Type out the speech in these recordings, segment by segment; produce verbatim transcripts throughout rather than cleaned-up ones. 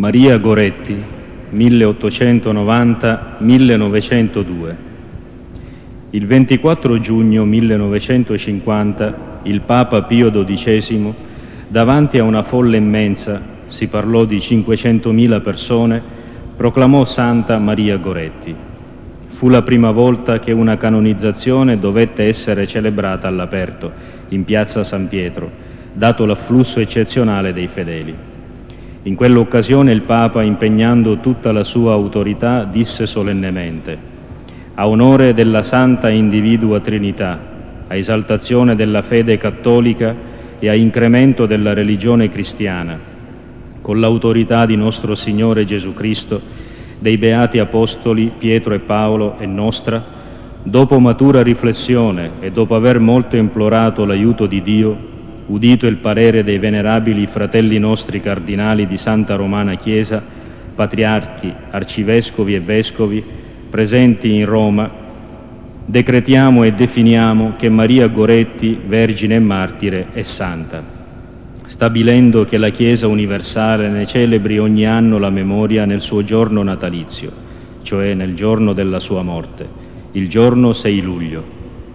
Maria Goretti, milleottocentonovanta millenovecentodue. Il ventiquattro giugno millenovecentocinquanta il Papa Pio dodicesimo, davanti a una folla immensa, si parlò di cinquecentomila persone, proclamò Santa Maria Goretti. Fu la prima volta che una canonizzazione dovette essere celebrata all'aperto, in piazza San Pietro, dato l'afflusso eccezionale dei fedeli. In quell'occasione il Papa, impegnando tutta la sua autorità, disse solennemente: a onore della Santa Individua Trinità, a esaltazione della fede cattolica e a incremento della religione cristiana, con l'autorità di nostro Signore Gesù Cristo, dei Beati Apostoli Pietro e Paolo e nostra, dopo matura riflessione e dopo aver molto implorato l'aiuto di Dio, udito il parere dei venerabili fratelli nostri cardinali di Santa Romana Chiesa, patriarchi, arcivescovi e vescovi, presenti in Roma, decretiamo e definiamo che Maria Goretti, Vergine e Martire, è santa, stabilendo che la Chiesa universale ne celebri ogni anno la memoria nel suo giorno natalizio, cioè nel giorno della sua morte, il giorno sei luglio.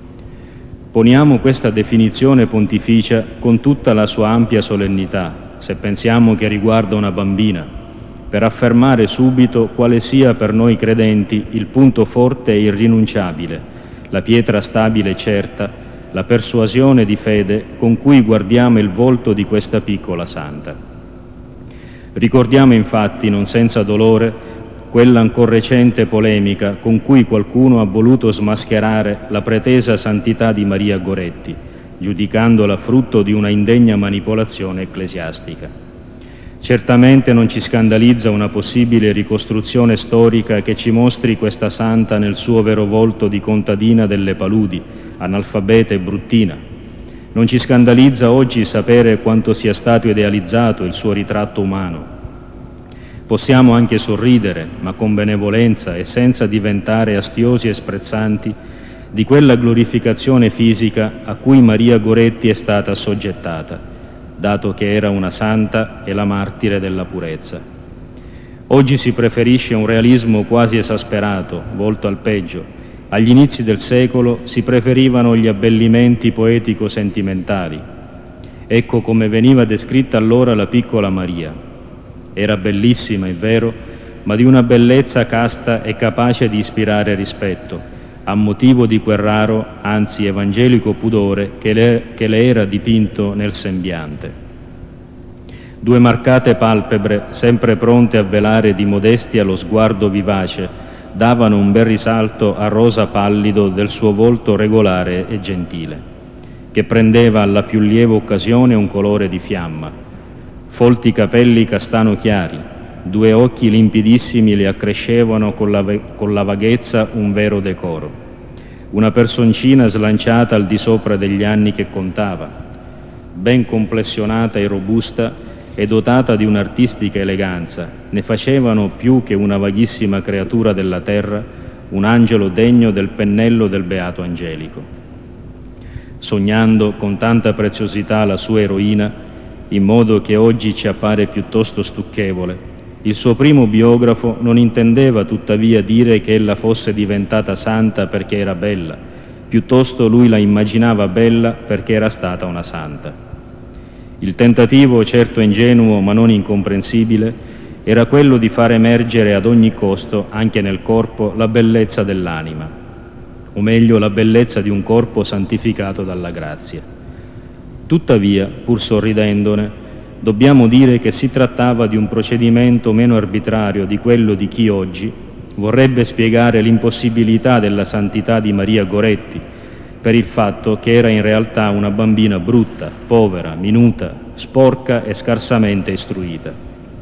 Poniamo questa definizione pontificia con tutta la sua ampia solennità, se pensiamo che riguarda una bambina, per affermare subito quale sia per noi credenti il punto forte e irrinunciabile, la pietra stabile e certa, la persuasione di fede con cui guardiamo il volto di questa piccola santa. Ricordiamo infatti, non senza dolore, quella ancor recente polemica con cui qualcuno ha voluto smascherare la pretesa santità di Maria Goretti, giudicandola frutto di una indegna manipolazione ecclesiastica. Certamente non ci scandalizza una possibile ricostruzione storica che ci mostri questa santa nel suo vero volto di contadina delle paludi, analfabeta e bruttina. Non ci scandalizza oggi sapere quanto sia stato idealizzato il suo ritratto umano. Possiamo anche sorridere, ma con benevolenza e senza diventare astiosi e sprezzanti, di quella glorificazione fisica a cui Maria Goretti è stata assoggettata, dato che era una santa e la martire della purezza. Oggi si preferisce un realismo quasi esasperato, volto al peggio. Agli inizi del secolo si preferivano gli abbellimenti poetico-sentimentali. Ecco come veniva descritta allora la piccola Maria. Era bellissima, è vero, ma di una bellezza casta e capace di ispirare rispetto, a motivo di quel raro, anzi evangelico pudore che le, che le era dipinto nel sembiante. Due marcate palpebre, sempre pronte a velare di modestia lo sguardo vivace, davano un bel risalto al rosa pallido del suo volto regolare e gentile, che prendeva alla più lieve occasione un colore di fiamma. Folti capelli castano chiari, due occhi limpidissimi le accrescevano con la, con la vaghezza un vero decoro. Una personcina slanciata al di sopra degli anni che contava, ben complessionata e robusta e dotata di un'artistica eleganza, ne facevano più che una vaghissima creatura della terra, un angelo degno del pennello del Beato Angelico. Sognando con tanta preziosità la sua eroina, in modo che oggi ci appare piuttosto stucchevole, il suo primo biografo non intendeva tuttavia dire che ella fosse diventata santa perché era bella, piuttosto lui la immaginava bella perché era stata una santa. Il tentativo, certo ingenuo ma non incomprensibile, era quello di far emergere ad ogni costo, anche nel corpo, la bellezza dell'anima, o meglio la bellezza di un corpo santificato dalla grazia. Tuttavia, pur sorridendone, dobbiamo dire che si trattava di un procedimento meno arbitrario di quello di chi oggi vorrebbe spiegare l'impossibilità della santità di Maria Goretti per il fatto che era in realtà una bambina brutta, povera, minuta, sporca e scarsamente istruita.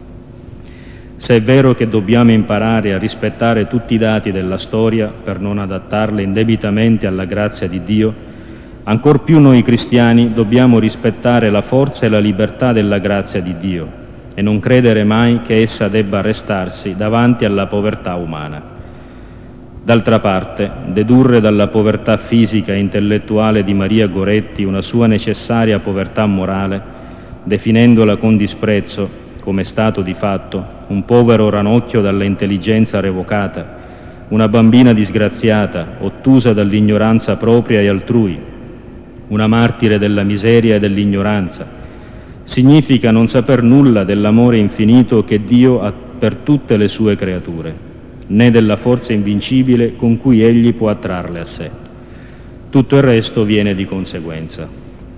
Se è vero che dobbiamo imparare a rispettare tutti i dati della storia per non adattarle indebitamente alla grazia di Dio, ancor più noi cristiani dobbiamo rispettare la forza e la libertà della grazia di Dio e non credere mai che essa debba arrestarsi davanti alla povertà umana. D'altra parte, dedurre dalla povertà fisica e intellettuale di Maria Goretti una sua necessaria povertà morale, definendola con disprezzo, come è stato di fatto, un povero ranocchio dall'intelligenza revocata, una bambina disgraziata, ottusa dall'ignoranza propria e altrui, una martire della miseria e dell'ignoranza. Significa non saper nulla dell'amore infinito che Dio ha per tutte le sue creature, né della forza invincibile con cui Egli può attrarle a sé. Tutto il resto viene di conseguenza.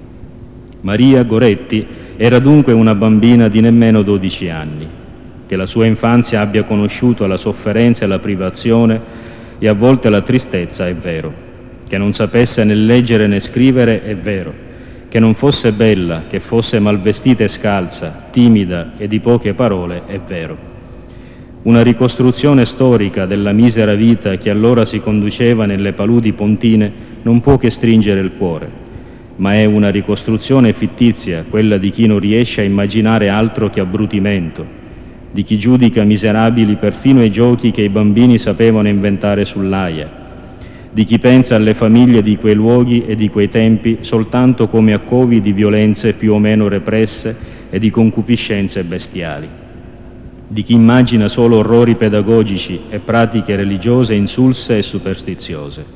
Maria Goretti era dunque una bambina di nemmeno dodici anni. Che la sua infanzia abbia conosciuto la sofferenza e la privazione e a volte la tristezza è vero. Che non sapesse né leggere né scrivere è vero. Che non fosse bella, che fosse malvestita e scalza, timida e di poche parole è vero. Una ricostruzione storica della misera vita che allora si conduceva nelle paludi pontine non può che stringere il cuore, ma è una ricostruzione fittizia, quella di chi non riesce a immaginare altro che abbrutimento, di chi giudica miserabili perfino i giochi che i bambini sapevano inventare sull'aia, di chi pensa alle famiglie di quei luoghi e di quei tempi soltanto come a covi di violenze più o meno represse e di concupiscenze bestiali, di chi immagina solo orrori pedagogici e pratiche religiose insulse e superstiziose.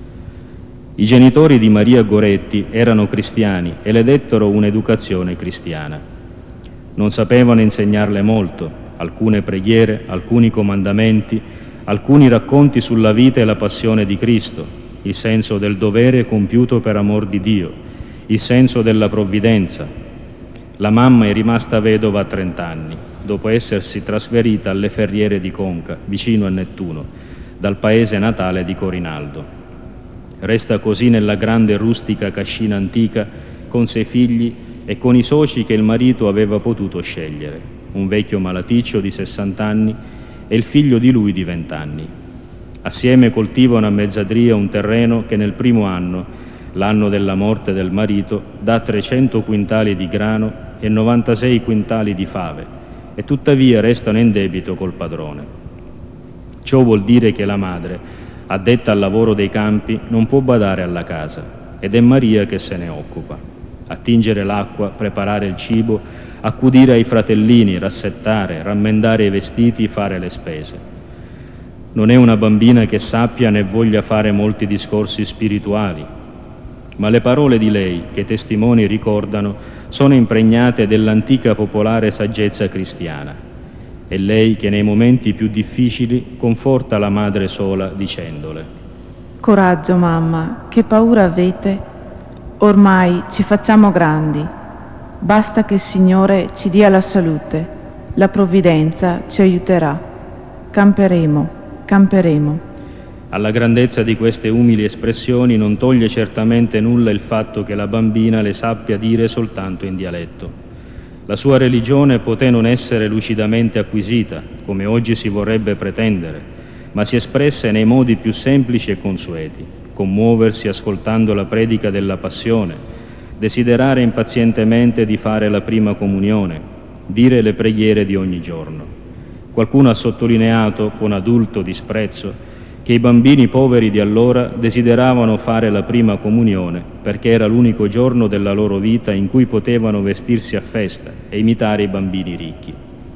I genitori di Maria Goretti erano cristiani e le dettero un'educazione cristiana. Non sapevano insegnarle molto, alcune preghiere, alcuni comandamenti, alcuni racconti sulla vita e la passione di Cristo, il senso del dovere compiuto per amor di Dio, il senso della provvidenza. La mamma è rimasta vedova a trent'anni, dopo essersi trasferita alle Ferriere di Conca, vicino a Nettuno, dal paese natale di Corinaldo. Resta così nella grande rustica cascina antica con sei figli e con i soci che il marito aveva potuto scegliere, un vecchio malaticcio di sessant'anni e il figlio di lui di vent'anni. Assieme coltivano a Mezzadria un terreno che nel primo anno, l'anno della morte del marito, dà trecento quintali di grano e novantasei quintali di fave, e tuttavia restano in debito col padrone. Ciò vuol dire che la madre, addetta al lavoro dei campi, non può badare alla casa, ed è Maria che se ne occupa. Attingere l'acqua, preparare il cibo, accudire ai fratellini, rassettare, rammendare i vestiti, fare le spese. Non è una bambina che sappia né voglia fare molti discorsi spirituali, ma le parole di lei, che i testimoni ricordano, sono impregnate dell'antica popolare saggezza cristiana. È lei che nei momenti più difficili conforta la madre sola dicendole: «Coraggio, mamma, che paura avete? Ormai ci facciamo grandi. Basta che il Signore ci dia la salute, la provvidenza ci aiuterà. Camperemo, camperemo». Alla grandezza di queste umili espressioni non toglie certamente nulla il fatto che la bambina le sappia dire soltanto in dialetto. La sua religione poté non essere lucidamente acquisita, come oggi si vorrebbe pretendere, ma si espresse nei modi più semplici e consueti: commuoversi ascoltando la predica della passione, desiderare impazientemente di fare la prima comunione, dire le preghiere di ogni giorno. Qualcuno ha sottolineato, con adulto disprezzo, che i bambini poveri di allora desideravano fare la prima comunione perché era l'unico giorno della loro vita in cui potevano vestirsi a festa e imitare i bambini ricchi.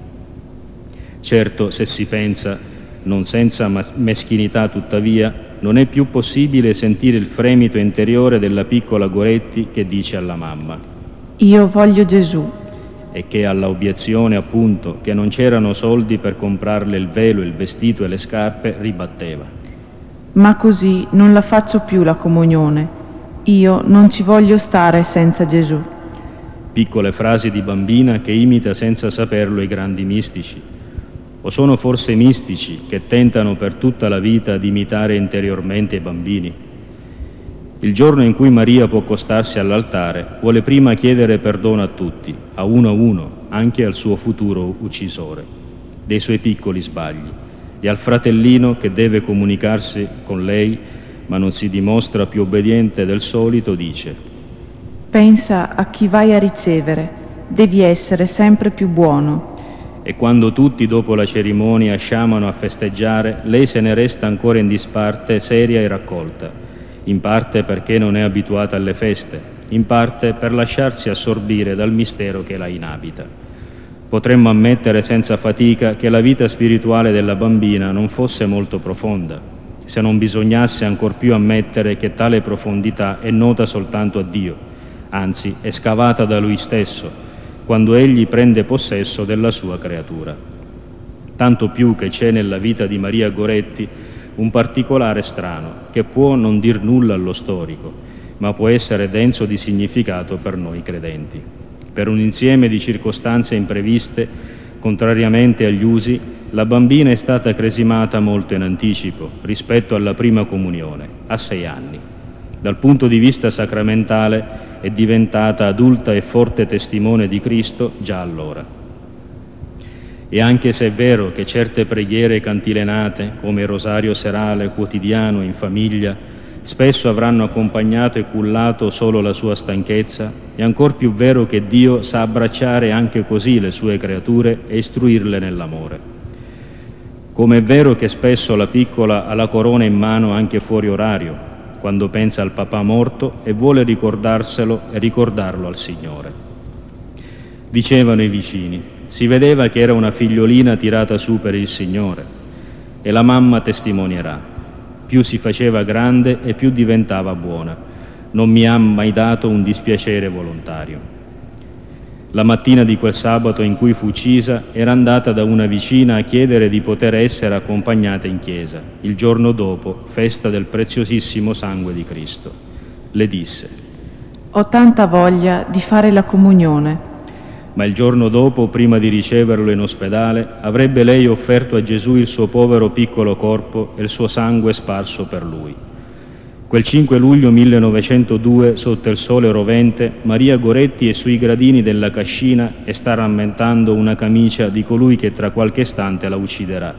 Certo, se si pensa, non senza meschinità tuttavia, non è più possibile sentire il fremito interiore della piccola Goretti che dice alla mamma: «Io voglio Gesù», e che alla obiezione, appunto, che non c'erano soldi per comprarle il velo, il vestito e le scarpe, ribatteva: «Ma così non la faccio più la comunione. Io non ci voglio stare senza Gesù». Piccole frasi di bambina che imita senza saperlo i grandi mistici. O sono forse i mistici che tentano per tutta la vita di imitare interiormente i bambini? Il giorno in cui Maria può accostarsi all'altare, vuole prima chiedere perdono a tutti, a uno a uno, anche al suo futuro uccisore, dei suoi piccoli sbagli, e al fratellino che deve comunicarsi con lei, ma non si dimostra più obbediente del solito, dice: «Pensa a chi vai a ricevere, devi essere sempre più buono». E quando tutti dopo la cerimonia sciamano a festeggiare, lei se ne resta ancora in disparte, seria e raccolta, in parte perché non è abituata alle feste, in parte per lasciarsi assorbire dal mistero che la inabita. Potremmo ammettere senza fatica che la vita spirituale della bambina non fosse molto profonda, se non bisognasse ancor più ammettere che tale profondità è nota soltanto a Dio, anzi è scavata da Lui stesso, quando Egli prende possesso della sua creatura. Tanto più che c'è nella vita di Maria Goretti un particolare strano, che può non dir nulla allo storico, ma può essere denso di significato per noi credenti. Per un insieme di circostanze impreviste, contrariamente agli usi, la bambina è stata cresimata molto in anticipo rispetto alla prima comunione, a sei anni. Dal punto di vista sacramentale è diventata adulta e forte testimone di Cristo già allora. E anche se è vero che certe preghiere cantilenate, come il rosario serale, quotidiano, in famiglia, spesso avranno accompagnato e cullato solo la sua stanchezza, è ancor più vero che Dio sa abbracciare anche così le sue creature e istruirle nell'amore. Come è vero che spesso la piccola ha la corona in mano anche fuori orario, quando pensa al papà morto e vuole ricordarselo e ricordarlo al Signore. Dicevano i vicini, si vedeva che era una figliolina tirata su per il Signore, e la mamma testimonierà. Più si faceva grande e più diventava buona. Non mi ha mai dato un dispiacere volontario. La mattina di quel sabato in cui fu uccisa era andata da una vicina a chiedere di poter essere accompagnata in chiesa. Il giorno dopo, festa del preziosissimo sangue di Cristo. Le disse: Ho tanta voglia di fare la comunione. Ma il giorno dopo, prima di riceverlo in ospedale, avrebbe lei offerto a Gesù il suo povero piccolo corpo e il suo sangue sparso per lui. Quel cinque luglio millenovecentodue, sotto il sole rovente, Maria Goretti è sui gradini della cascina e sta rammentando una camicia di colui che tra qualche istante la ucciderà.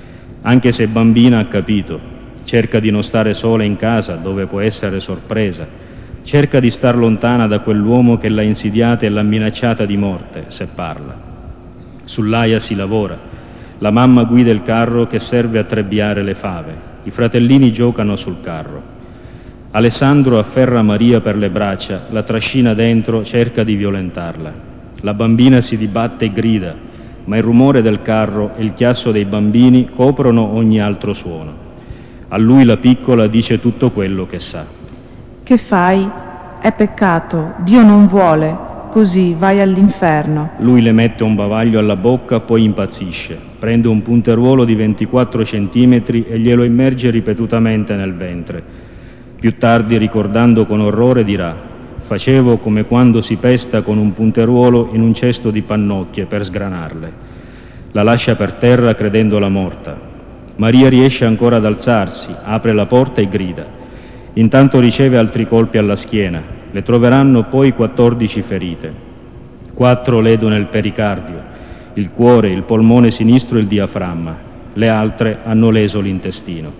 Anche se bambina ha capito, cerca di non stare sola in casa dove può essere sorpresa, cerca di star lontana da quell'uomo che l'ha insidiata e l'ha minacciata di morte, se parla. Sull'Aia si lavora, la mamma guida il carro che serve a trebbiare le fave, i fratellini giocano sul carro. Alessandro afferra Maria per le braccia, la trascina dentro, cerca di violentarla. La bambina si dibatte e grida, ma il rumore del carro e il chiasso dei bambini coprono ogni altro suono. A lui la piccola dice tutto quello che sa. Che fai? È peccato, Dio non vuole, così vai all'inferno. Lui le mette un bavaglio alla bocca, poi impazzisce. Prende un punteruolo di ventiquattro centimetri e glielo immerge ripetutamente nel ventre. Più tardi, ricordando con orrore, dirà: facevo come quando si pesta con un punteruolo in un cesto di pannocchie per sgranarle. La lascia per terra credendola morta. Maria riesce ancora ad alzarsi, apre la porta e grida. Intanto riceve altri colpi alla schiena. Le troveranno poi quattordici ferite. Quattro ledono il pericardio, il cuore, il polmone sinistro e il diaframma. Le altre hanno leso l'intestino.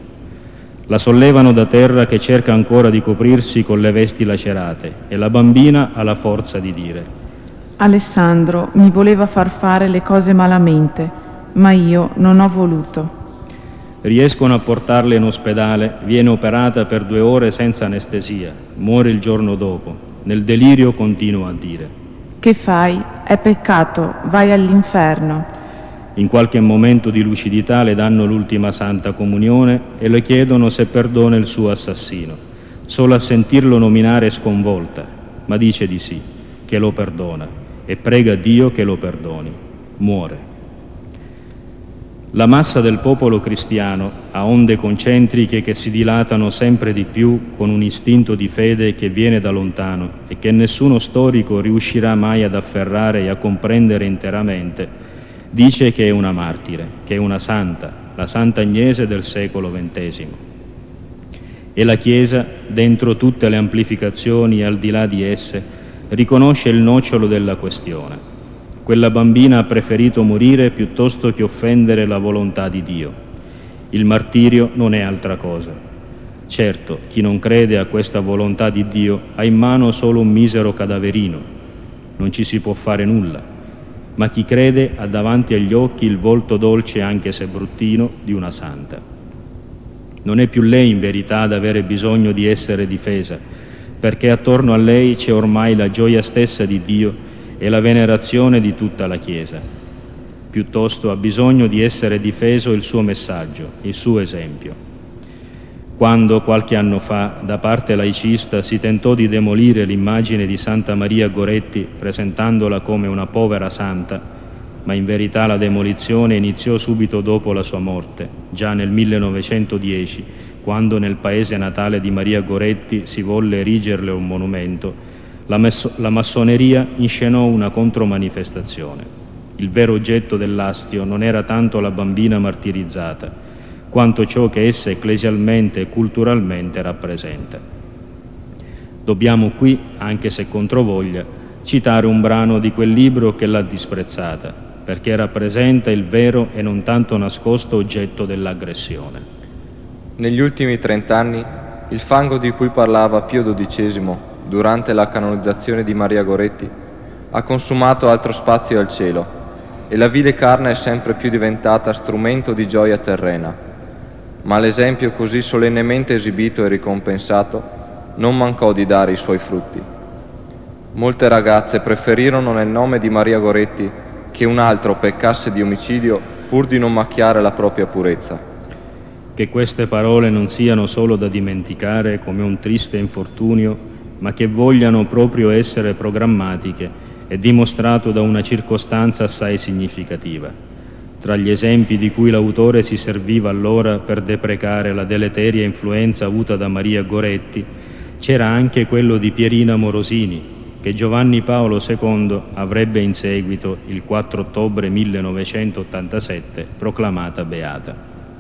La sollevano da terra che cerca ancora di coprirsi con le vesti lacerate e la bambina ha la forza di dire: Alessandro mi voleva far fare le cose malamente, ma io non ho voluto. Riescono a portarla in ospedale, viene operata per due ore senza anestesia, muore il giorno dopo. Nel delirio continua a dire: che fai? È peccato, vai all'inferno. In qualche momento di lucidità le danno l'ultima santa comunione e le chiedono se perdona il suo assassino. Solo a sentirlo nominare è sconvolta, ma dice di sì, che lo perdona e prega Dio che lo perdoni. Muore. La massa del popolo cristiano ha onde concentriche che si dilatano sempre di più con un istinto di fede che viene da lontano e che nessuno storico riuscirà mai ad afferrare e a comprendere interamente. Dice che è una martire, che è una santa, la Santa Agnese del secolo ventesimo. E la Chiesa, dentro tutte le amplificazioni e al di là di esse, riconosce il nocciolo della questione. Quella bambina ha preferito morire piuttosto che offendere la volontà di Dio. Il martirio non è altra cosa. Certo, chi non crede a questa volontà di Dio ha in mano solo un misero cadaverino. Non ci si può fare nulla. Ma chi crede ha davanti agli occhi il volto dolce, anche se bruttino, di una santa. Non è più lei in verità ad avere bisogno di essere difesa, perché attorno a lei c'è ormai la gioia stessa di Dio e la venerazione di tutta la Chiesa. Piuttosto ha bisogno di essere difeso il suo messaggio, il suo esempio. Quando, qualche anno fa, da parte laicista si tentò di demolire l'immagine di Santa Maria Goretti presentandola come una povera santa, ma in verità la demolizione iniziò subito dopo la sua morte, già nel millenovecentodieci, quando nel paese natale di Maria Goretti si volle erigerle un monumento, la, messo- la massoneria inscenò una contromanifestazione. Il vero oggetto dell'astio non era tanto la bambina martirizzata, quanto ciò che essa ecclesialmente e culturalmente rappresenta. Dobbiamo qui, anche se controvoglia, citare un brano di quel libro che l'ha disprezzata, perché rappresenta il vero e non tanto nascosto oggetto dell'aggressione. Negli ultimi trent'anni, il fango di cui parlava Pio dodicesimo durante la canonizzazione di Maria Goretti ha consumato altro spazio al cielo e la vile carne è sempre più diventata strumento di gioia terrena. Ma l'esempio così solennemente esibito e ricompensato non mancò di dare i suoi frutti. Molte ragazze preferirono nel nome di Maria Goretti che un altro peccasse di omicidio pur di non macchiare la propria purezza. Che queste parole non siano solo da dimenticare come un triste infortunio, ma che vogliano proprio essere programmatiche, è dimostrato da una circostanza assai significativa. Tra gli esempi di cui l'autore si serviva allora per deprecare la deleteria influenza avuta da Maria Goretti, c'era anche quello di Pierina Morosini, che Giovanni Paolo secondo avrebbe in seguito, il quattro ottobre millenovecentottantasette, proclamata beata.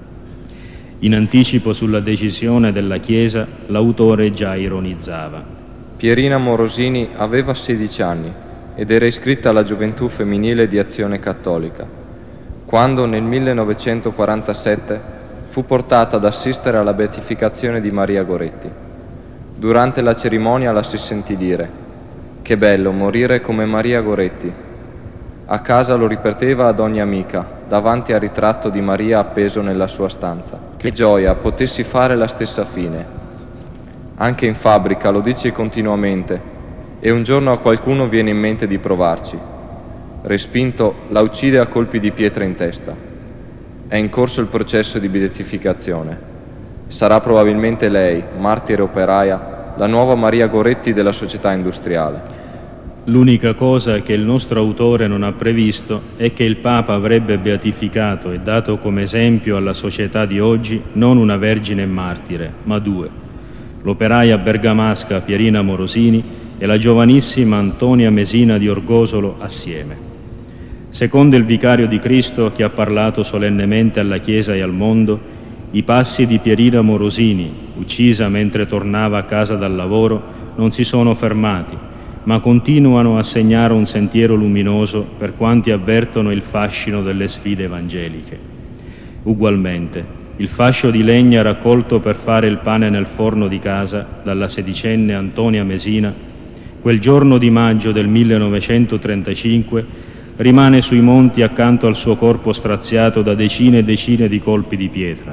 In anticipo sulla decisione della Chiesa, l'autore già ironizzava. Pierina Morosini aveva sedici anni ed era iscritta alla gioventù femminile di Azione Cattolica, quando nel millenovecentoquarantasette fu portata ad assistere alla beatificazione di Maria Goretti. Durante la cerimonia la si sentì dire: «Che bello morire come Maria Goretti». A casa lo ripeteva ad ogni amica, davanti al ritratto di Maria appeso nella sua stanza. Che gioia potessi fare la stessa fine. Anche in fabbrica lo dice continuamente e un giorno a qualcuno viene in mente di provarci. Respinto, la uccide a colpi di pietra in testa. È in corso il processo di beatificazione. Sarà probabilmente lei, martire operaia, la nuova Maria Goretti della società industriale. L'unica cosa che il nostro autore non ha previsto è che il Papa avrebbe beatificato e dato come esempio alla società di oggi non una vergine martire, ma due: l'operaia bergamasca Pierina Morosini e la giovanissima Antonia Mesina di Orgosolo assieme. Secondo il vicario di Cristo che ha parlato solennemente alla Chiesa e al mondo, i passi di Pierina Morosini, uccisa mentre tornava a casa dal lavoro, non si sono fermati, ma continuano a segnare un sentiero luminoso per quanti avvertono il fascino delle sfide evangeliche. Ugualmente, il fascio di legna raccolto per fare il pane nel forno di casa dalla sedicenne Antonia Mesina, quel giorno di maggio del millenovecentotrentacinque, rimane sui monti accanto al suo corpo straziato da decine e decine di colpi di pietra.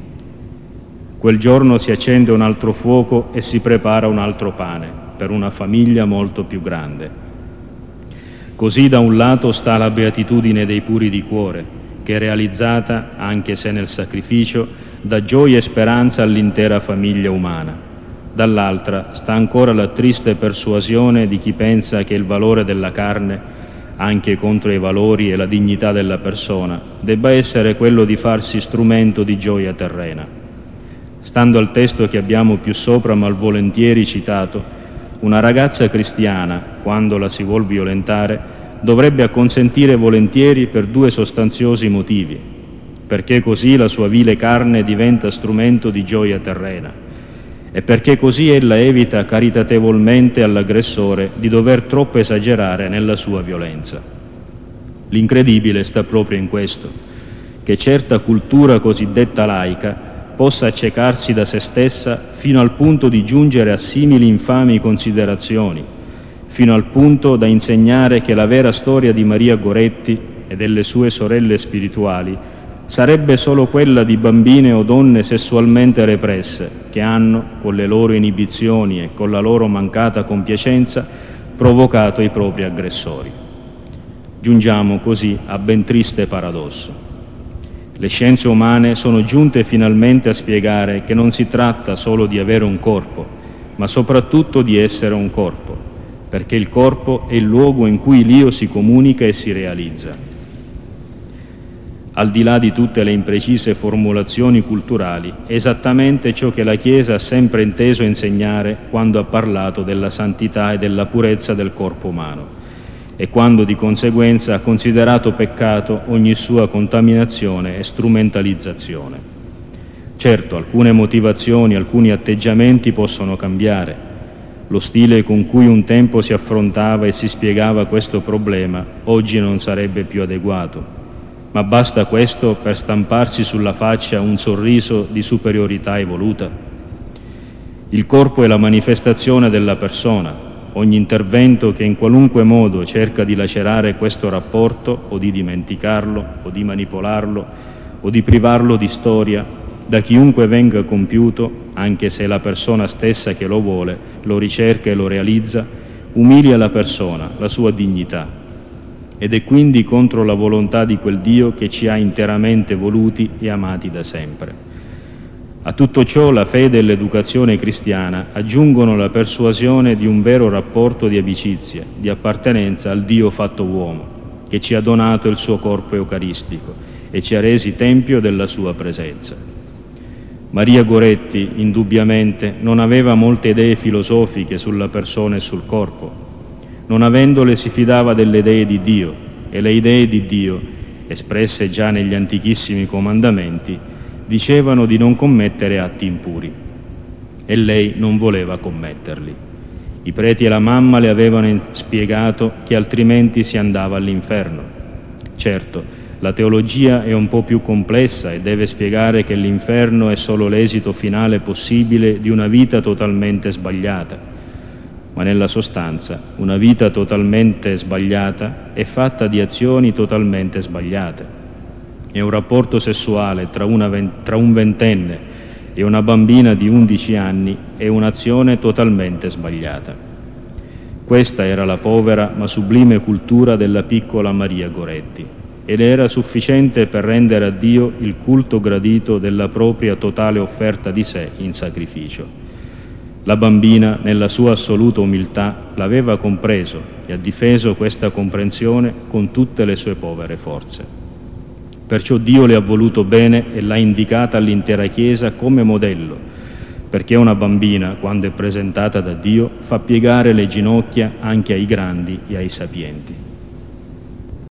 Quel giorno si accende un altro fuoco e si prepara un altro pane per una famiglia molto più grande. Così da un lato sta la beatitudine dei puri di cuore, che è realizzata, anche se nel sacrificio, dà gioia e speranza all'intera famiglia umana. Dall'altra sta ancora la triste persuasione di chi pensa che il valore della carne, anche contro i valori e la dignità della persona, debba essere quello di farsi strumento di gioia terrena. Stando al testo che abbiamo più sopra malvolentieri citato, una ragazza cristiana, quando la si vuol violentare, dovrebbe acconsentire volentieri per due sostanziosi motivi: perché così la sua vile carne diventa strumento di gioia terrena, e perché così ella evita caritatevolmente all'aggressore di dover troppo esagerare nella sua violenza. L'incredibile sta proprio in questo, che certa cultura cosiddetta laica possa accecarsi da se stessa fino al punto di giungere a simili infami considerazioni, fino al punto da insegnare che la vera storia di Maria Goretti e delle sue sorelle spirituali sarebbe solo quella di bambine o donne sessualmente represse che hanno, con le loro inibizioni e con la loro mancata compiacenza, provocato i propri aggressori. Giungiamo così a ben triste paradosso. Le scienze umane sono giunte finalmente a spiegare che non si tratta solo di avere un corpo, ma soprattutto di essere un corpo, perché il corpo è il luogo in cui l'io si comunica e si realizza. Al di là di tutte le imprecise formulazioni culturali, è esattamente ciò che la Chiesa ha sempre inteso insegnare quando ha parlato della santità e della purezza del corpo umano, e quando di conseguenza ha considerato peccato ogni sua contaminazione e strumentalizzazione. Certo, alcune motivazioni, alcuni atteggiamenti possono cambiare. Lo stile con cui un tempo si affrontava e si spiegava questo problema oggi non sarebbe più adeguato, ma basta questo per stamparsi sulla faccia un sorriso di superiorità evoluta? Il corpo è la manifestazione della persona. Ogni intervento che in qualunque modo cerca di lacerare questo rapporto o di dimenticarlo o di manipolarlo o di privarlo di storia, da chiunque venga compiuto, anche se è la persona stessa che lo vuole, lo ricerca e lo realizza, umilia la persona, la sua dignità, ed è quindi contro la volontà di quel Dio che ci ha interamente voluti e amati da sempre. A tutto ciò la fede e l'educazione cristiana aggiungono la persuasione di un vero rapporto di amicizia, di appartenenza al Dio fatto uomo, che ci ha donato il suo corpo eucaristico e ci ha resi tempio della sua presenza. Maria Goretti, indubbiamente, non aveva molte idee filosofiche sulla persona e sul corpo. Non avendole si fidava delle idee di Dio, e le idee di Dio, espresse già negli antichissimi comandamenti, dicevano di non commettere atti impuri, e lei non voleva commetterli. I preti e la mamma le avevano spiegato che altrimenti si andava all'inferno. Certo, la teologia è un po' più complessa e deve spiegare che l'inferno è solo l'esito finale possibile di una vita totalmente sbagliata, ma nella sostanza una vita totalmente sbagliata è fatta di azioni totalmente sbagliate. E un rapporto sessuale tra, una, tra un ventenne e una bambina di undici anni è un'azione totalmente sbagliata. Questa era la povera ma sublime cultura della piccola Maria Goretti, ed era sufficiente per rendere a Dio il culto gradito della propria totale offerta di sé in sacrificio. La bambina, nella sua assoluta umiltà, l'aveva compreso e ha difeso questa comprensione con tutte le sue povere forze. Perciò Dio le ha voluto bene e l'ha indicata all'intera Chiesa come modello, perché una bambina, quando è presentata da Dio, fa piegare le ginocchia anche ai grandi e ai sapienti.